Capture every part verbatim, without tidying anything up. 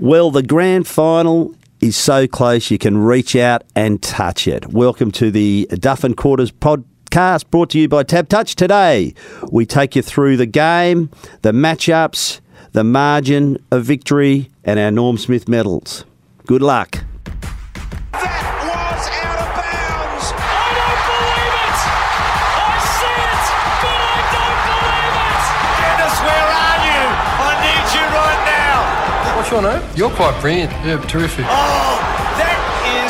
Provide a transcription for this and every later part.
Well, the grand final is so close you can reach out and touch it. Welcome to the Duff and Quarters podcast, brought to you by Tab Touch. Today, we take you through the game, the matchups, the margin of victory, and our Norm Smith medals. Good luck. What's your name? You're quite brilliant. Yeah, terrific. Oh, that is...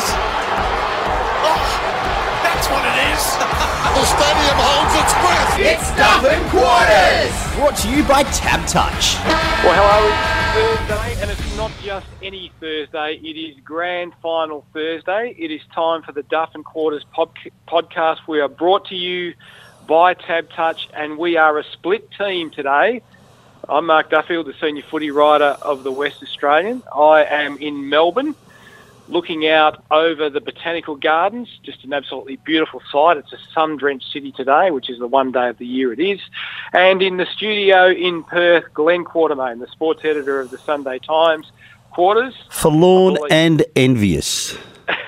Oh, that's what it is. The stadium holds its breath. It's Duff and Quarters. Brought to you by Tab Touch. Well, hello, it's Thursday, and it's not just any Thursday. It is Grand Final Thursday. It is time for the Duff and Quarters pod- podcast. We are brought to you by Tab Touch, and we are a split team today. I'm Mark Duffield, the senior footy writer of the West Australian. I am in Melbourne, looking out over the Botanical Gardens, just an absolutely beautiful sight. It's a sun-drenched city today, which is the one day of the year it is. And in the studio in Perth, Glenn Quartermain, the sports editor of the Sunday Times. Quarters. Forlorn and envious.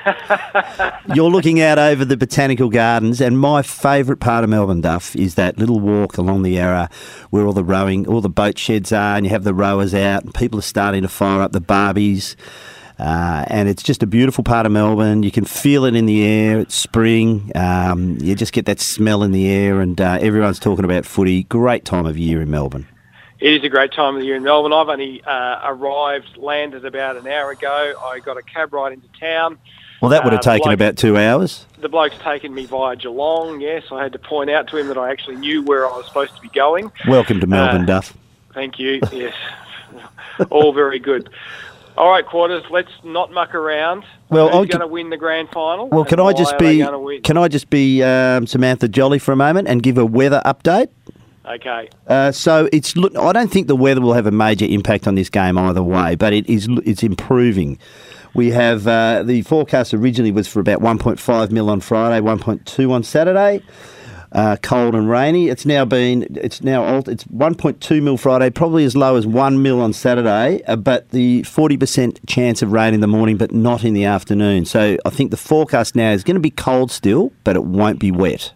You're looking out over the Botanical Gardens, and my favourite part of Melbourne, Duff, is that little walk along the Yarra where all the rowing, all the boat sheds are, and you have the rowers out, and people are starting to fire up the barbies. Uh, and it's just a beautiful part of Melbourne. You can feel it in the air. It's spring. Um, you just get that smell in the air, and uh, everyone's talking about footy. Great time of year in Melbourne. It is a great time of the year in Melbourne. I've only uh, arrived, landed about an hour ago. I got a cab ride into town. Well, that would have uh, taken bloke, about two hours. The bloke's taken me via Geelong, yes. I had to point out to him that I actually knew where I was supposed to be going. Welcome to Melbourne, uh, Duff. Thank you, yes. All very good. All right, Quarters, let's not muck around. Well, Who's going to win the grand final? Well, can I just be can I just be um, Samantha Jolly for a moment and give a weather update? Okay. Uh, so it's. Look, I don't think the weather will have a major impact on this game either way, but it is. It's improving. We have uh, the forecast originally was for about one point five mil on Friday, one point two on Saturday. Uh, cold and rainy. It's now been. It's now alt, It's one point two mil Friday, probably as low as one mil on Saturday. Uh, but the forty percent chance of rain in the morning, but not in the afternoon. So I think the forecast now is going to be cold still, but it won't be wet.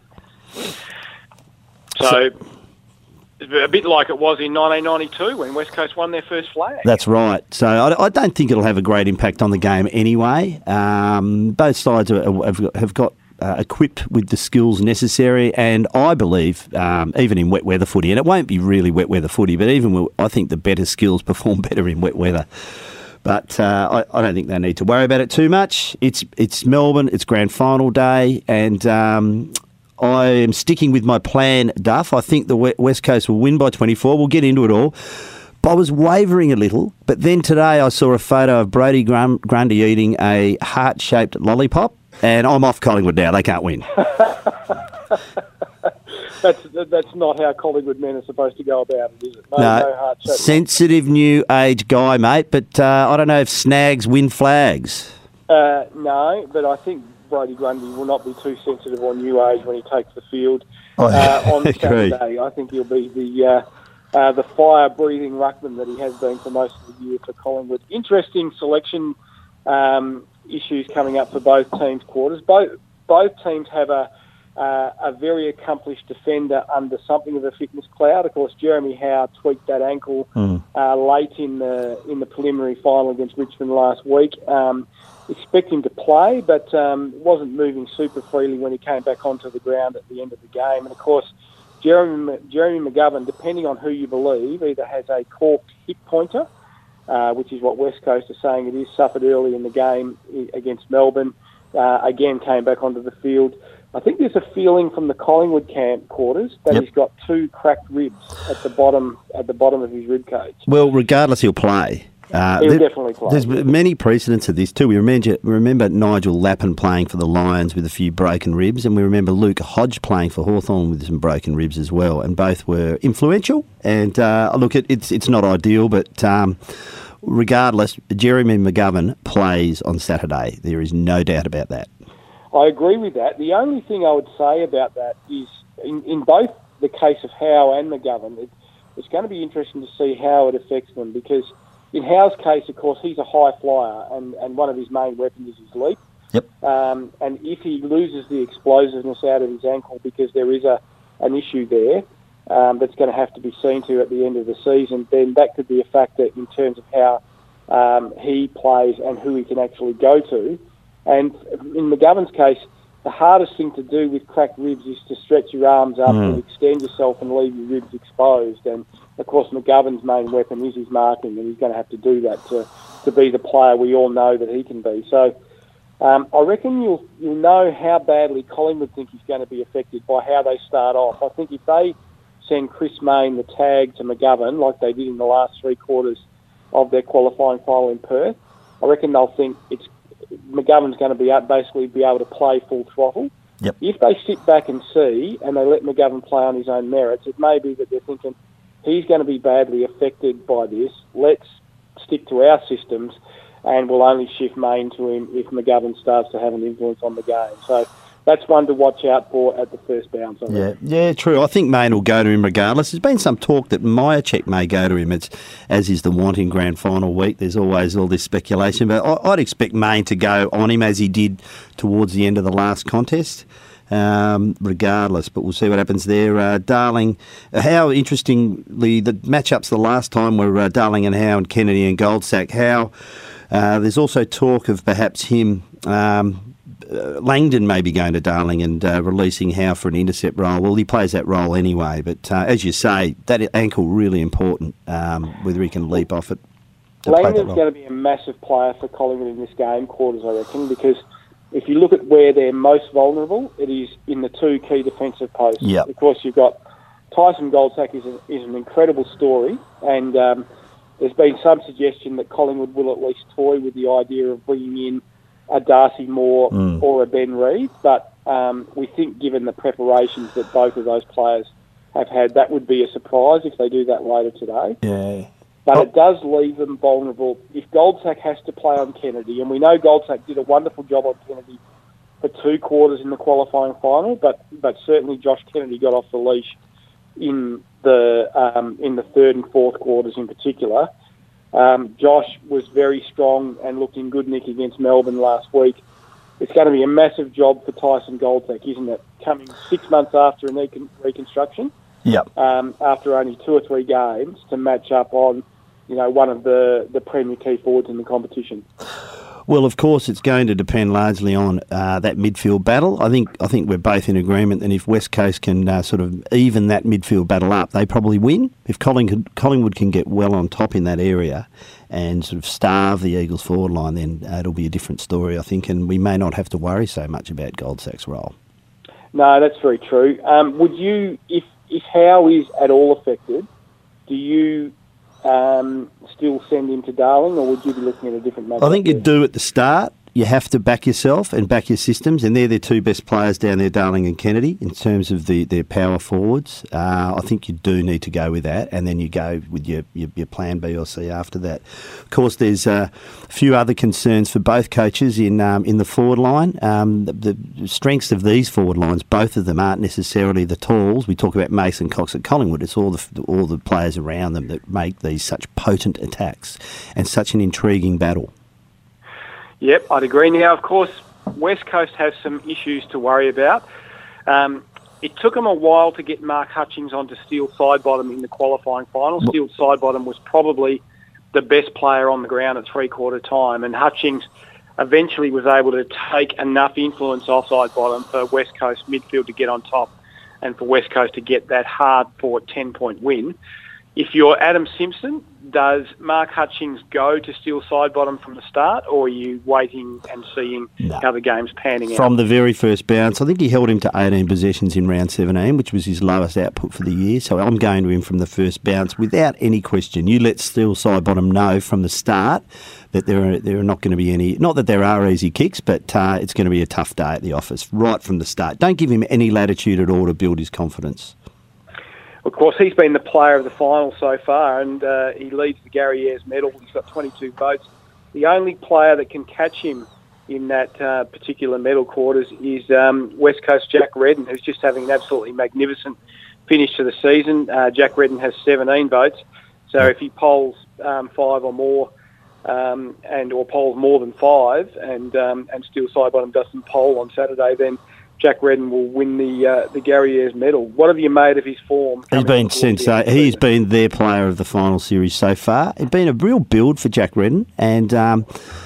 So. so a bit like it was in nineteen ninety-two when West Coast won their first flag. That's right. So I, I don't think it'll have a great impact on the game anyway. Um, both sides are, have, have got uh, equipped with the skills necessary, and I believe um, even in wet weather footy, and it won't be really wet weather footy, but even with, I think the better skills perform better in wet weather. But uh, I, I don't think they need to worry about it too much. It's it's Melbourne. It's grand final day, and Um, I am sticking with my plan, Duff. I think the West Coast will win by twenty-four. We'll get into it all. But I was wavering a little, but then today I saw a photo of Brodie Grundy eating a heart-shaped lollipop, and I'm off Collingwood now. They can't win. that's that's not how Collingwood men are supposed to go about it, is it? No, no, no heart-shaped. Sensitive new age guy, mate, but uh, I don't know if snags win flags. Uh, no, but I think Brodie Grundy will not be too sensitive on new age when he takes the field oh, uh, on agree. Saturday. I think he'll be the uh, uh, the fire-breathing ruckman that he has been for most of the year for Collingwood. Interesting selection um, issues coming up for both teams' Quarters. Both both teams have a uh, a very accomplished defender under something of a fitness cloud. Of course, Jeremy Howe tweaked that ankle mm. uh, late in the in the preliminary final against Richmond last week. Um, expect him to play, but um, wasn't moving super freely when he came back onto the ground at the end of the game. And of course, Jeremy, Jeremy McGovern, depending on who you believe, either has a corked hip pointer, uh, which is what West Coast are saying it is, suffered early in the game against Melbourne, uh, again came back onto the field. I think there's a feeling from the Collingwood camp, Quarters, that yep. he's got two cracked ribs at the bottom at the bottom of his rib cage. Well, regardless, he'll play. Uh, He'll there, definitely play. There's many precedents of this too. We remember, remember Nigel Lappin playing for the Lions with a few broken ribs, and we remember Luke Hodge playing for Hawthorn with some broken ribs as well, and both were influential. And uh, look, it, it's it's not ideal, but um, regardless, Jeremy McGovern plays on Saturday. There is no doubt about that. I agree with that. The only thing I would say about that is, in, in both the case of Howe and McGovern, it, it's going to be interesting to see how it affects them, because in Howe's case, of course, he's a high flyer, and, and one of his main weapons is his leap. Yep. Um, and if he loses the explosiveness out of his ankle because there is a an issue there um, that's going to have to be seen to at the end of the season, then that could be a factor in terms of how um, he plays and who he can actually go to. And in McGovern's case, the hardest thing to do with cracked ribs is to stretch your arms up mm. and extend yourself and leave your ribs exposed. And, of course, McGovern's main weapon is his marking, and he's going to have to do that to, to be the player we all know that he can be. So um, I reckon you'll, you'll know how badly Collingwood think he's going to be affected by how they start off. I think if they send Chris Mayne the tag to McGovern, like they did in the last three quarters of their qualifying final in Perth, I reckon they'll think it's McGovern's going to be able, basically be able to play full throttle. Yep. If they sit back and see and they let McGovern play on his own merits, it may be that they're thinking he's going to be badly affected by this. Let's stick to our systems and we'll only shift Mayne to him if McGovern starts to have an influence on the game. So that's one to watch out for at the first bounce. I yeah, yeah, true. I think Mayne will go to him regardless. There's been some talk that Myercheck may go to him, it's, as is the want in grand final week. There's always all this speculation, but I, I'd expect Mayne to go on him as he did towards the end of the last contest, um, regardless. But we'll see what happens there. Uh, Darling, how interestingly, the matchups the last time were uh, Darling and Howe and Kennedy and Goldsack. How uh, there's also talk of perhaps him... Um, Uh, Langdon may be going to Darling and uh, releasing Howe for an intercept role. Well, he plays that role anyway, but uh, as you say, that ankle really important, um, whether he can leap off it. Langdon's going to be a massive player for Collingwood in this game, quarters, I reckon, because if you look at where they're most vulnerable, it is in the two key defensive posts. Yep. Of course, you've got Tyson Goldsack is, a, is an incredible story, and um, there's been some suggestion that Collingwood will at least toy with the idea of bringing in a Darcy Moore mm. or a Ben Reid, but um, we think given the preparations that both of those players have had, that would be a surprise if they do that later today. Yeah. But oh. it does leave them vulnerable. If Goldsack has to play on Kennedy, and we know Goldsack did a wonderful job on Kennedy for two quarters in the qualifying final, but, but certainly Josh Kennedy got off the leash in the um, in the third and fourth quarters in particular. Um, Josh was very strong and looked in good nick against Melbourne last week. It's going to be a massive job for Tyson Goldsack, isn't it? Coming six months after a recon- reconstruction, yep. um, after only two or three games, to match up on, you know, one of the, the premier key forwards in the competition. Well, of course, it's going to depend largely on uh, that midfield battle. I think I think we're both in agreement that if West Coast can uh, sort of even that midfield battle up, they probably win. If Collingwood, Collingwood can get well on top in that area and sort of starve the Eagles forward line, then uh, it'll be a different story, I think, and we may not have to worry so much about Goldsack's role. No, that's very true. Um, would you, if if Howe is at all affected, do you... Um, still send him to Darling, or would you be looking at a different match? I think you do at the start. You have to back yourself and back your systems, and they're the two best players down there, Darling and Kennedy, in terms of the their power forwards. Uh, I think you do need to go with that, and then you go with your, your, your plan B or C after that. Of course, there's uh, a few other concerns for both coaches in um, in the forward line. Um, the, the strengths of these forward lines, both of them aren't necessarily the talls. We talk about Mason Cox at Collingwood. It's all the all the players around them that make these such potent attacks and such an intriguing battle. Yep, I'd agree. Now, of course, West Coast has some issues to worry about. Um, it took them a while to get Mark Hutchings onto Steele Sidebottom in the qualifying final. Steele Sidebottom was probably the best player on the ground at three-quarter time, and Hutchings eventually was able to take enough influence off Sidebottom for West Coast midfield to get on top and for West Coast to get that hard-fought ten-point win. If you're Adam Simpson, does Mark Hutchings go to Steele Sidebottom from the start, or are you waiting and seeing no. how the game's panning from out? From the very first bounce, I think he held him to eighteen possessions in round seventeen, which was his lowest output for the year. So I'm going to him from the first bounce without any question. You let Steele Sidebottom know from the start that there are there are not going to be any, not that there are easy kicks, but uh, it's going to be a tough day at the office right from the start. Don't give him any latitude at all to build his confidence. Of course, he's been the player of the final so far, and uh, he leads the Gary Ayres medal. He's got twenty-two votes. The only player that can catch him in that uh, particular medal quarters is um, West Coast Jack Redden, who's just having an absolutely magnificent finish to the season. Uh, Jack Redden has seventeen votes. So if he polls um, five or more, um, and or polls more than five, and um, and Steel Sidebottom doesn't poll on Saturday, then Jack Redden will win the uh, the Gary Ayres medal. What have you made of his form? He's been sensational. He's been their player of the final series so far. It's been a real build for Jack Redden, and um,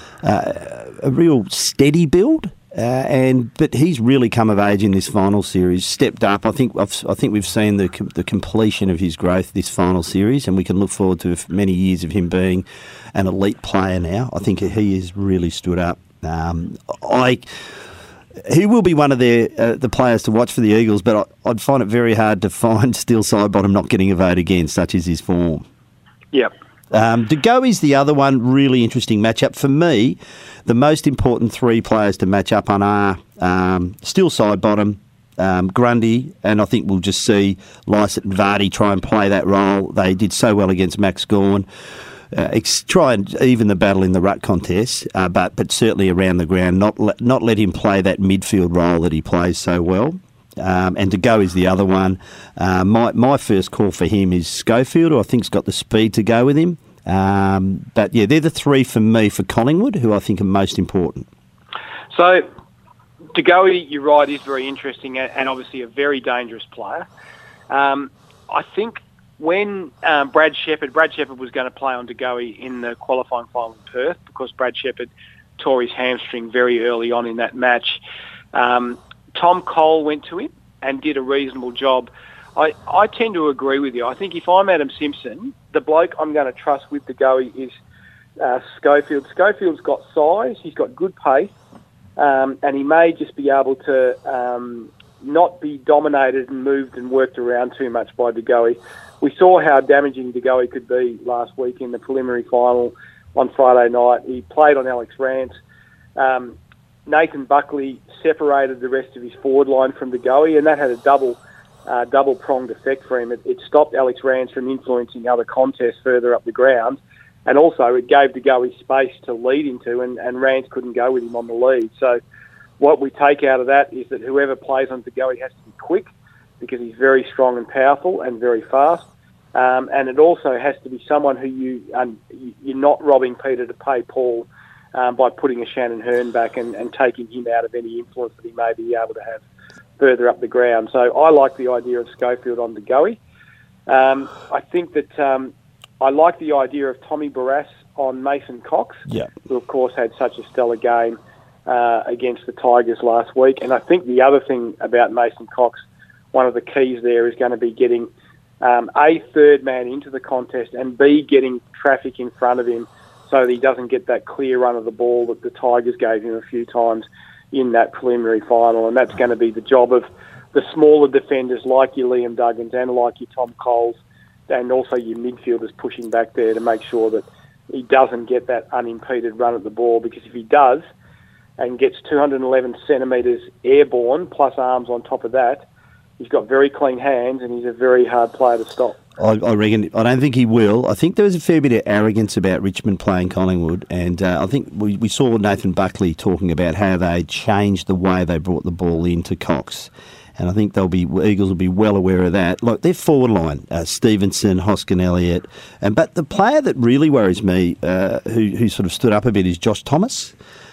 uh, a real steady build. Uh, and but he's really come of age in this final series, stepped up. I think I've, I think we've seen the the completion of his growth this final series, and we can look forward to many years of him being an elite player now. I think he has really stood up. Um, I he will be one of the uh, the players to watch for the Eagles, but I, I'd find it very hard to find Steel Sidebottom not getting a vote again, such as his form. Yep. Um, De Goey's the other one, really interesting matchup. For me, the most important three players to match up on are um, Steel Sidebottom, um, Grundy, and I think we'll just see Lycett and Vardy try and play that role. They did so well against Max Gawn. Uh, ex- try and even the battle in the ruck contest, uh, but but certainly around the ground, not let, not let him play that midfield role that he plays so well. Um, and De Goey is the other one. Uh, my my first call for him is Schofield, who I think's got the speed to go with him. Um, but yeah, they're the three for me for Collingwood, who I think are most important. So, De Goey, you're right, is very interesting and obviously a very dangerous player. Um, I think when um, Brad Shepherd, Brad Shepherd was going to play on De Goey in the qualifying final in Perth because Brad Shepherd tore his hamstring very early on in that match. Um, Tom Cole went to him and did a reasonable job. I, I tend to agree with you. I think if I'm Adam Simpson, the bloke I'm going to trust with De Goey is uh, Schofield. Schofield's got size, he's got good pace, um, and he may just be able to um, not be dominated and moved and worked around too much by De Goey. We saw how damaging De Goey could be last week in the preliminary final on Friday night. He played on Alex Rance. Um, Nathan Buckley separated the rest of his forward line from De Goey, and that had a double uh, double-pronged effect for him. It, it stopped Alex Rance from influencing other contests further up the ground, and also it gave De Goey space to lead into, and, and Rance couldn't go with him on the lead. So what we take out of that is that whoever plays on De Goey has to be quick, because he's very strong and powerful and very fast. Um, and it also has to be someone who you, um, you're not robbing Peter to pay Paul um, by putting a Shannon Hearn back and, and taking him out of any influence that he may be able to have further up the ground. So I like the idea of Schofield on De Goey. Um, I think that um, I like the idea of Tommy Barrass on Mason Cox, yeah. who of course had such a stellar game uh, against the Tigers last week. And I think the other thing about Mason Cox, one of the keys there is going to be getting um, A, third man into the contest, and B, getting traffic in front of him so that he doesn't get that clear run of the ball that the Tigers gave him a few times in that preliminary final. And that's going to be the job of the smaller defenders like your Liam Duggins and like your Tom Coles, and also your midfielders pushing back there to make sure that he doesn't get that unimpeded run at the ball, because if he does and gets two hundred eleven centimetres airborne plus arms on top of that, he's got very clean hands and he's a very hard player to stop. I, I reckon. I don't think he will. I think there was a fair bit of arrogance about Richmond playing Collingwood, and uh, I think we, we saw Nathan Buckley talking about how they changed the way they brought the ball into Cox, and I think they'll be Eagles will be well aware of that. Like their forward line, uh, Stevenson, Hoskin, Elliott, and but the player that really worries me, uh, who who sort of stood up a bit, is Josh Thomas.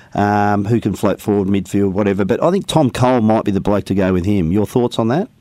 Um, who can float forward, midfield, whatever. But I think Tom Cole might be the bloke to go with him. Your thoughts on that?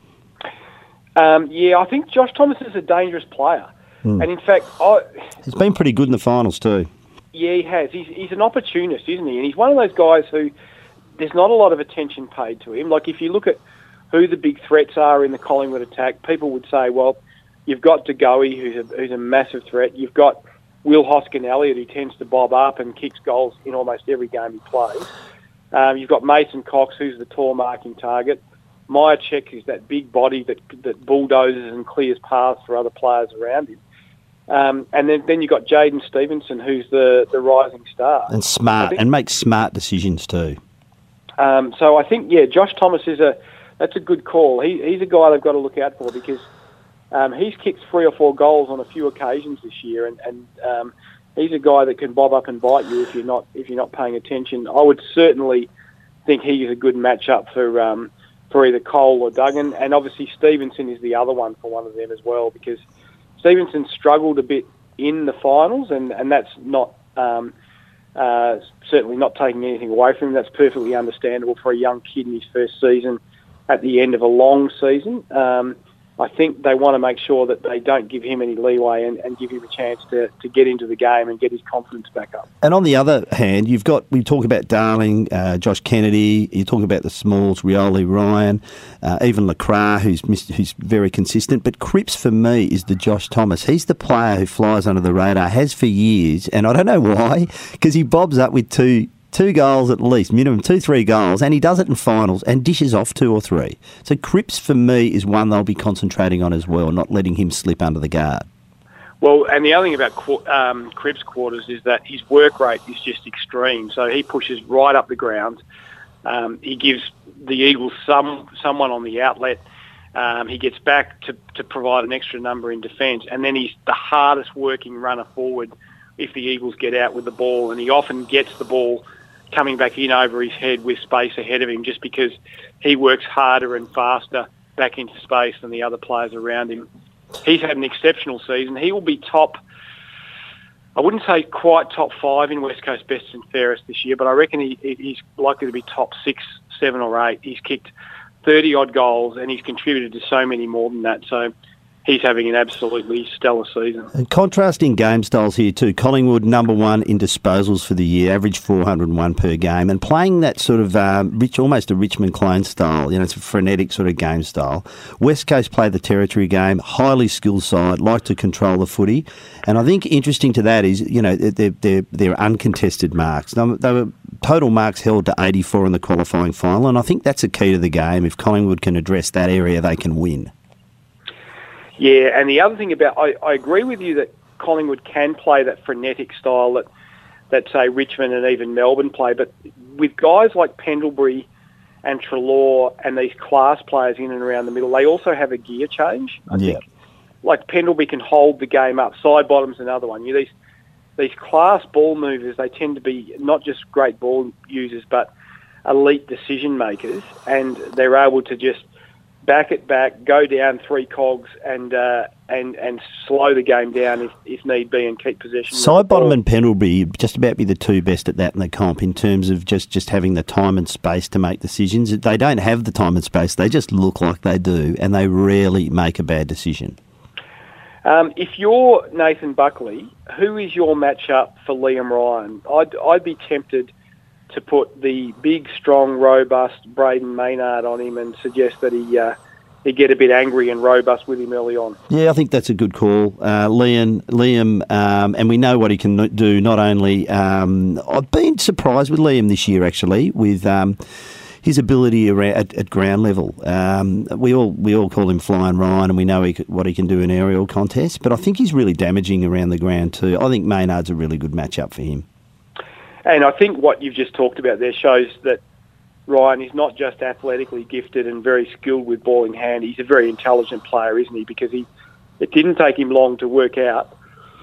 Um, yeah, I think Josh Thomas is a dangerous player. Mm. And in fact, I, he's been pretty good in the finals too. Yeah, he has. He's, he's an opportunist, isn't he? And he's one of those guys who there's not a lot of attention paid to him. Like if you look at who the big threats are in the Collingwood attack, people would say, well, you've got De Goey, who's a, who's a massive threat. You've got Will Hoskin Elliott, who tends to bob up and kicks goals in almost every game he plays. Um, you've got Mason Cox, who's the tall marking target. Myercheck is that big body that that bulldozes and clears paths for other players around him. Um, and then, then you've got Jaden Stevenson, who's the, the rising star. And smart, think, and makes smart decisions too. Um, so I think, yeah, Josh Thomas is a that's a good call. He, he's a guy they've got to look out for, because Um, he's kicked three or four goals on a few occasions this year, and, and um, he's a guy that can bob up and bite you if you're not if you're not paying attention. I would certainly think he's a good matchup for um, for either Cole or Duggan, and obviously Stevenson is the other one for one of them as well, because Stevenson struggled a bit in the finals, and, and that's not um, uh, certainly not taking anything away from him. That's perfectly understandable for a young kid in his first season at the end of a long season. Um, I think they want to make sure that they don't give him any leeway and, and give him a chance to, to get into the game and get his confidence back up. And on the other hand, you've got, we talk about Darling, uh, Josh Kennedy, you talk about the Smalls, Rioli, Ryan, uh, even Lacroix, who's missed, who's very consistent. But Cripps, for me, is the Josh Thomas. He's the player who flies under the radar, has for years, and I don't know why, because he bobs up with two Two goals at least, minimum two, three goals, and he does it in finals and dishes off two or three. So Cripps, for me, is one they'll be concentrating on as well, not letting him slip under the guard. Well, and the other thing about um, Cripps' quarters is that his work rate is just extreme. So he pushes right up the ground. Um, he gives the Eagles some someone on the outlet. Um, he gets back to, to provide an extra number in defence, and then he's the hardest working runner forward if the Eagles get out with the ball, and he often gets the ball coming back in over his head with space ahead of him just because he works harder and faster back into space than the other players around him. He's had an exceptional season. He will be top, I wouldn't say quite top five in West Coast best and fairest this year, but I reckon he, he's likely to be top six, seven or eight. He's kicked thirty-odd goals and he's contributed to so many more than that. So he's having an absolutely stellar season. And contrasting game styles here too. Collingwood, number one in disposals for the year, average four hundred and one per game, and playing that sort of um, rich, almost a Richmond clone style. You know, it's a frenetic sort of game style. West Coast play the territory game, highly skilled side, like to control the footy. And I think interesting to that is, you know, they're, they're, they're uncontested marks. They were total marks held to eighty-four in the qualifying final, and I think that's a key to the game. If Collingwood can address that area, they can win. Yeah, and the other thing about, I, I agree with you that Collingwood can play that frenetic style that, that, say, Richmond and even Melbourne play, but with guys like Pendlebury and Treloar and these class players in and around the middle, they also have a gear change, I yeah. think. Like Pendlebury can hold the game up. Side bottom's another one. You know, these, these class ball movers, they tend to be not just great ball users, but elite decision makers, and they're able to just back it back, go down three cogs, and uh, and and slow the game down if, if need be, and keep possession. Sidebottom and Pendlebury just about be the two best at that in the comp in terms of just, just having the time and space to make decisions. They don't have the time and space; they just look like they do, and they rarely make a bad decision. Um, if you're Nathan Buckley, who is your matchup for Liam Ryan? I'd I'd be tempted to put the big, strong, robust Braden Maynard on him and suggest that he uh, he get a bit angry and robust with him early on. Yeah, I think that's a good call. Uh, Liam, Liam um, and we know what he can do. Not only... Um, I've been surprised with Liam this year, actually, with um, his ability around, at, at ground level. Um, we all we all call him Flying Ryan, and we know he, what he can do in aerial contests, but I think he's really damaging around the ground too. I think Maynard's a really good matchup for him. And I think what you've just talked about there shows that Ryan is not just athletically gifted and very skilled with ball in hand. He's a very intelligent player, isn't he? Because he, it didn't take him long to work out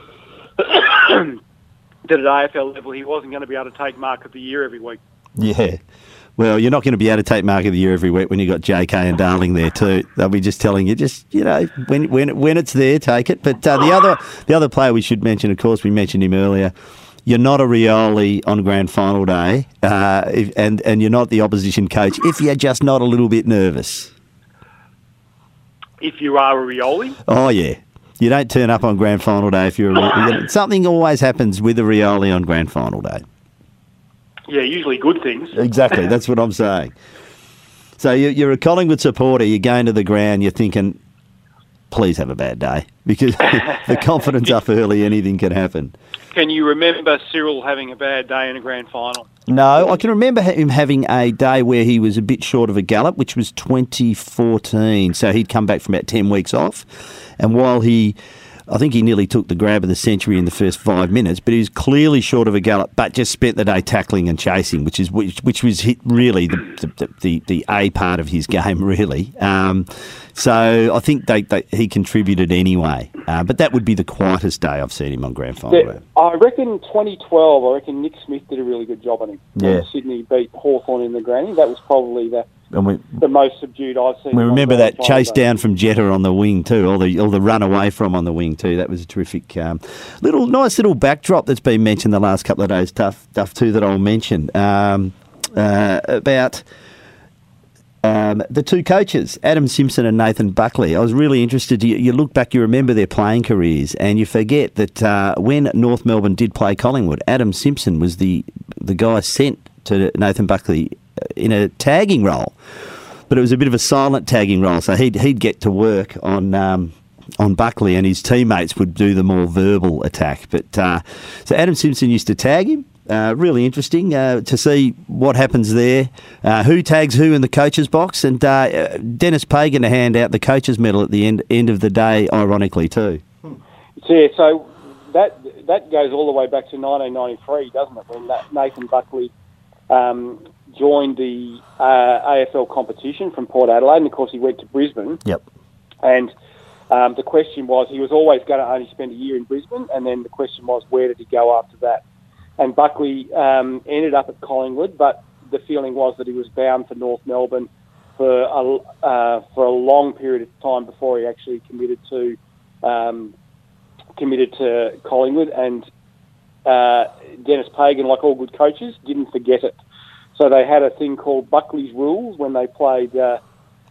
that at A F L level he wasn't going to be able to take Mark of the Year every week. Yeah. Well, you're not going to be able to take Mark of the Year every week when you've got J K and Darling there too. They'll be just telling you, just, you know, when when when it's there, take it. But uh, the other the other player we should mention, of course, we mentioned him earlier. You're not a Rioli on grand final day, uh, if, and, and you're not the opposition coach if you're just not a little bit nervous. If you are a Rioli? Oh, yeah. You don't turn up on grand final day if you're a Something always happens with a Rioli on grand final day. Yeah, usually good things. Exactly, that's what I'm saying. So you're a Collingwood supporter, you're going to the ground, you're thinking, please have a bad day, because the confidence up early, anything can happen. Can you remember Cyril having a bad day in a grand final? No, I can remember him having a day where he was a bit short of a gallop, which was twenty fourteen. So he'd come back from about ten weeks off. And while he, I think he nearly took the grab of the century in the first five minutes, but he was clearly short of a gallop, but just spent the day tackling and chasing, which is which, which was really the, the the the A part of his game, really. Um, so I think they, they he contributed anyway, uh, but that would be the quietest day I've seen him on grand final. Yeah, I reckon twenty twelve, I reckon Nick Smith did a really good job on him. Yeah. When Sydney beat Hawthorn in the granny. That was probably the, And we, the most subdued I've seen. we remember on the that chase day. down from Jetta on the wing too, or the or the run away from on the wing too. That was a terrific, um, little nice little backdrop that's been mentioned the last couple of days. Tough, tough too that I'll mention um, uh, about. Um, the two coaches, Adam Simpson and Nathan Buckley. I was really interested. You, you look back, you remember their playing careers, and you forget that uh, when North Melbourne did play Collingwood, Adam Simpson was the the guy sent to Nathan Buckley in a tagging role, but it was a bit of a silent tagging role. So he'd he'd get to work on um, on Buckley, and his teammates would do the more verbal attack. But uh, so Adam Simpson used to tag him. Uh, really interesting uh, to see what happens there, uh, who tags who in the coach's box, and uh, Dennis Pagan to hand out the coach's medal at the end end of the day, ironically too. Yeah, so that that goes all the way back to nineteen ninety-three, doesn't it, when that Nathan Buckley um, joined the uh, A F L competition from Port Adelaide, and of course he went to Brisbane. Yep. And um, the question was, he was always going to only spend a year in Brisbane, and then the question was, where did he go after that? And Buckley um, ended up at Collingwood, but the feeling was that he was bound for North Melbourne for a, uh, for a long period of time before he actually committed to um, committed to Collingwood. And uh, Dennis Pagan, like all good coaches, didn't forget it. So they had a thing called Buckley's Rules when they played uh,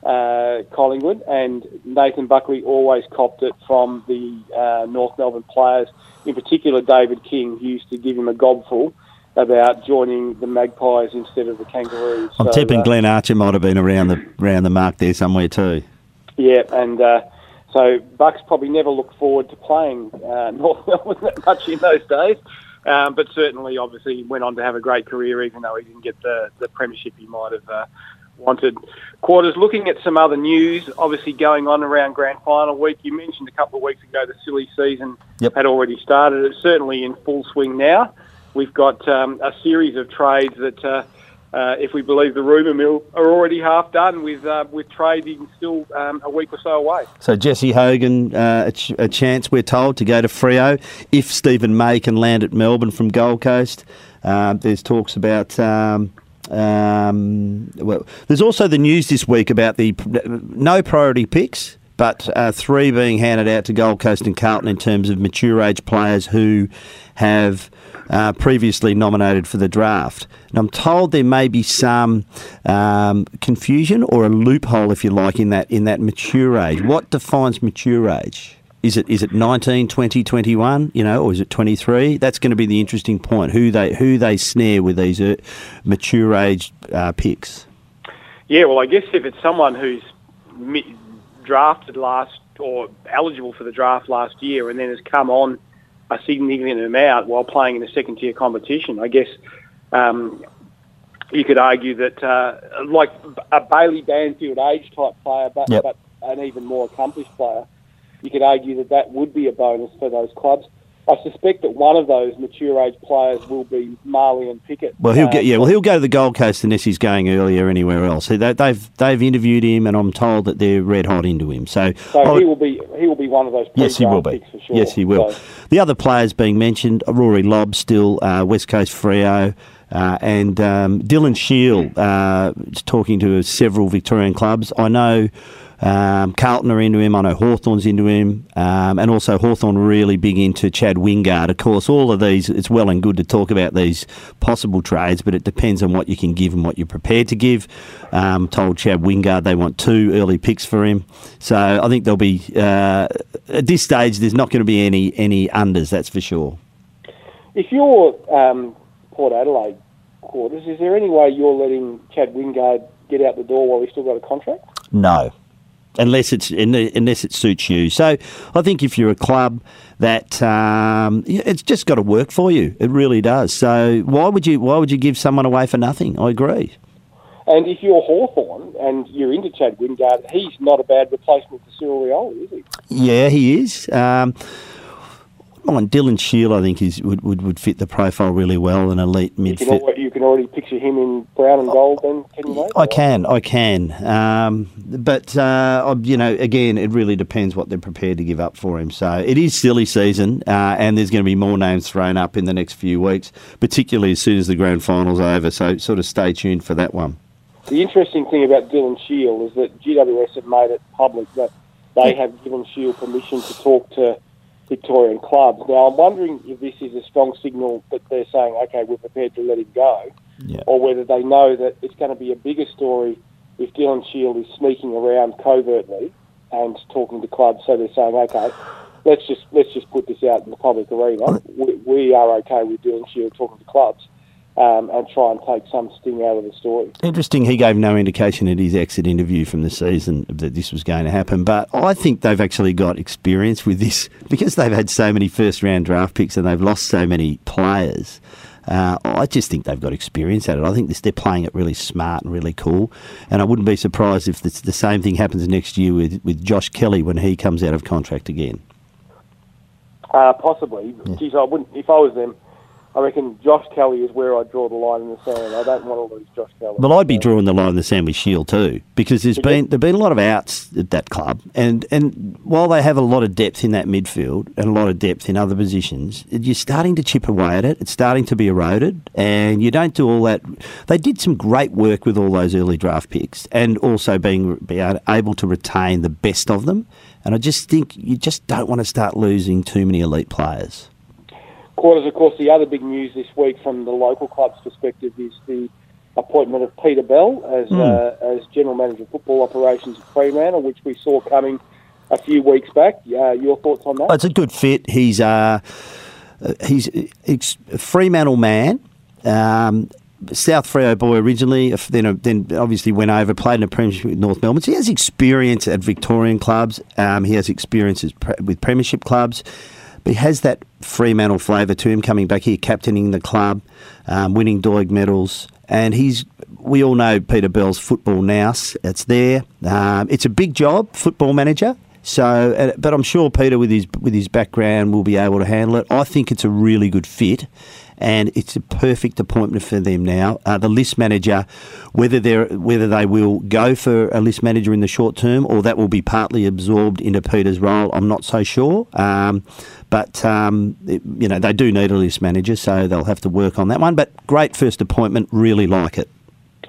uh, Collingwood, and Nathan Buckley always copped it from the uh, North Melbourne players. In particular, David King, who used to give him a gobful about joining the Magpies instead of the Kangaroos. I'm so, tipping uh, Glenn Archer might have been around the around the mark there somewhere too. Yeah, and uh, so Bucks probably never looked forward to playing uh, North Melbourne that much in those days, um, but certainly, obviously, went on to have a great career, even though he didn't get the, the premiership he might have uh, wanted. Quarters, looking at some other news, obviously going on around grand final week. You mentioned a couple of weeks ago the silly season Yep. had already started. It's certainly in full swing now. We've got um, a series of trades that, uh, uh, if we believe the rumour mill, are already half done, with uh, with trading still um, a week or so away. So Jesse Hogan, uh, a, ch- a chance, we're told, to go to Freo if Stephen May can land at Melbourne from Gold Coast. Uh, there's talks about... Um, Um, well, there's also the news this week about the no priority picks, but uh, three being handed out to Gold Coast and Carlton in terms of mature age players who have uh, previously nominated for the draft. And I'm told there may be some um, confusion or a loophole, if you like, in that in that mature age. What defines mature age? Is it is it nineteen, twenty, twenty-one, you know, or is it twenty-three? That's going to be the interesting point, who they who they snare with these uh, mature age uh, picks. Yeah, well, I guess if it's someone who's mi- drafted last or eligible for the draft last year and then has come on a significant amount while playing in a second-tier competition, I guess um, you could argue that, uh, like a Bailey Banfield age-type player, but, yep. but an even more accomplished player, you could argue that that would be a bonus for those clubs. I suspect that one of those mature age players will be Marlion Pickett. Well, he'll get yeah. Well, he'll go to the Gold Coast unless he's going earlier anywhere else. They, they've they've interviewed him, and I'm told that they're red hot into him. So, so he will be he will be one of those. Yes, he will be. Picks for sure. Yes, he will. So. The other players being mentioned: Rory Lobb, still uh, West Coast Freo. Uh, and um, Dylan Shield, uh, talking to several Victorian clubs. I know um, Carlton are into him. I know Hawthorn's into him. Um, and also Hawthorn really big into Chad Wingard. Of course, all of these, it's well and good to talk about these possible trades, but it depends on what you can give and what you're prepared to give. Um, told Chad Wingard they want two early picks for him. So I think there'll be, uh, at this stage, there's not going to be any, any unders, that's for sure. If you're... Um Port Adelaide quarters, is there any way you're letting Chad Wingard get out the door while he's still got a contract? No, unless it's unless it suits you. So I think if you're a club that um, it's just got to work for you, it really does. So why would you why would you give someone away for nothing? I agree. And if you're Hawthorn and you're into Chad Wingard, he's not a bad replacement for Cyril Rioli, is he? Yeah, he is. Um, On Dylan Shield, I think is would, would, would fit the profile really well, an elite midfield. You can, already, you can already picture him in brown and gold then, can you, mate? I can, I can. Um, but, uh, you know, again, it really depends what they're prepared to give up for him. So it is silly season, uh, and there's going to be more names thrown up in the next few weeks, particularly as soon as the grand final's over. So sort of stay tuned for that one. the interesting thing about Dylan Shield is that G W S have made it public that they have given Shield permission to talk to Victorian clubs. Now, I'm wondering if this is a strong signal that they're saying, okay, we're prepared to let him go, yeah. or whether they know that it's going to be a bigger story if Dylan Shield is sneaking around covertly and talking to clubs, so they're saying, okay, let's just let's just put this out in the public arena. We, we are okay with Dylan Shield talking to clubs. Um, and try and take some sting out of the story. Interesting, he gave no indication at his exit interview from the season that this was going to happen, but I think they've actually got experience with this because they've had so many first-round draft picks and they've lost so many players. Uh, I just think they've got experience at it. I think this, they're playing it really smart and really cool, and I wouldn't be surprised if this, the same thing happens next year with, with Josh Kelly when he comes out of contract again. Uh, possibly. Yeah. Geez, I wouldn't, if I was them, I reckon Josh Kelly is where I draw the line in the sand. I don't want to lose Josh Kelly. Well, I'd be drawing the line in the sand with Shield too, because there's been there've been a lot of outs at that club, and and while they have a lot of depth in that midfield and a lot of depth in other positions, you're starting to chip away at it. It's starting to be eroded, and you don't do all that. They did some great work with all those early draft picks, and also being be able to retain the best of them. And I just think you just don't want to start losing too many elite players. Quarters, of course, the other big news this week from the local club's perspective is the appointment of Peter Bell as mm. uh, as General Manager of Football Operations at Fremantle, which we saw coming a few weeks back. Uh, your thoughts on that? It's a good fit. He's uh, he's a Fremantle man. Um, South Freo boy originally, then then obviously went over, played in a premiership with North Melbourne. So he has experience at Victorian clubs. Um, he has experiences with premiership clubs. But he has that Fremantle flavour to him, coming back here, captaining the club, um, winning Doig medals. And he's, we all know Peter Bell's football nous. It's there. Um, it's a big job, football manager. So, uh, but I'm sure Peter, with his with his background, will be able to handle it. I think it's a really good fit, and it's a perfect appointment for them now. Uh, the list manager, whether they whether they will go for a list manager in the short term or that will be partly absorbed into Peter's role, I'm not so sure. Um, but um, it, you know, they do need a list manager, so they'll have to work on that one. But great first appointment, really like it.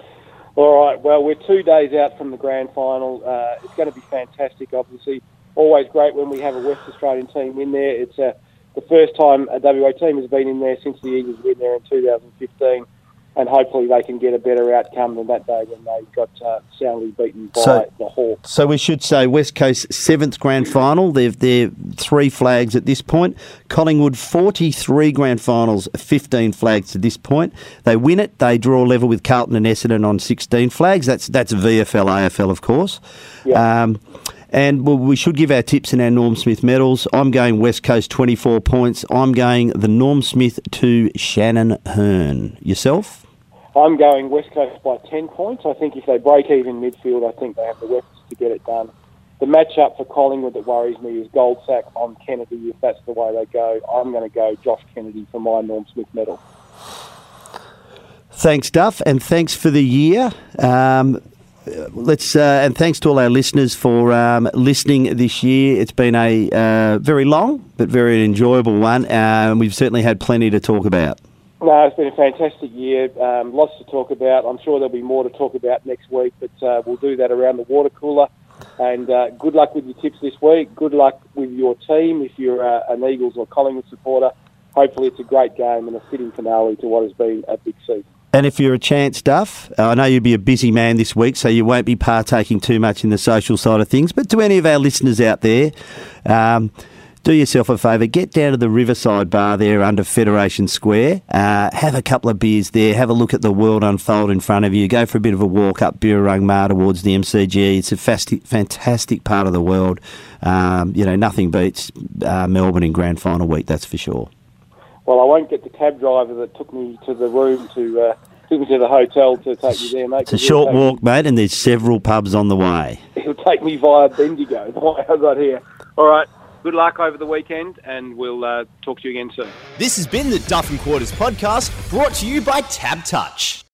All right, well, we're two days out from the grand final. Uh, it's going to be fantastic, obviously. Always great when we have a West Australian team in there. It's uh, the first time a W A team has been in there since the Eagles were in there in two thousand fifteen, and hopefully they can get a better outcome than that day when they got uh, soundly beaten by so, the Hawks. So we should say West Coast seventh grand final. They've they're three flags at this point. Collingwood forty-three grand finals, fifteen flags to this point. They win it. They draw level with Carlton and Essendon on sixteen flags. That's that's V F L, A F L, of course. Yeah. Um, And well, we should give our tips and our Norm Smith medals. I'm going West Coast twenty-four points. I'm going the Norm Smith to Shannon Hearn. Yourself? I'm going West Coast by ten points. I think if they break even midfield, I think they have the weapons to get it done. The matchup for Collingwood that worries me is Goldsack on Kennedy. If that's the way they go, I'm going to go Josh Kennedy for my Norm Smith medal. Thanks, Duff, and thanks for the year. Um, Let's uh, and thanks to all our listeners for um, listening this year. It's been a uh, very long but very enjoyable one, and um, we've certainly had plenty to talk about. No, it's been a fantastic year. Um, lots to talk about. I'm sure there'll be more to talk about next week, but uh, we'll do that around the water cooler. And uh, good luck with your tips this week. Good luck with your team if you're uh, an Eagles or Collingwood supporter. Hopefully it's a great game and a fitting finale to what has been a big season. And if you're a chance, Duff, I know you'll be a busy man this week, so you won't be partaking too much in the social side of things. But to any of our listeners out there, um, do yourself a favour, get down to the Riverside Bar there under Federation Square, uh, have a couple of beers there, have a look at the world unfold in front of you, go for a bit of a walk up Birrarung Mar towards the M C G. It's a fasti- fantastic part of the world. Um, you know, nothing beats uh, Melbourne in grand final week, that's for sure. Well, I won't get the cab driver that took me to the room to uh, took me to the hotel to take me there, mate. It's a short walk, me, mate, and there's several pubs on the way. He'll take me via Bendigo, the way I got here. All right, good luck over the weekend, and we'll uh, talk to you again soon. This has been the Duff and Quarters podcast, brought to you by Tab Touch.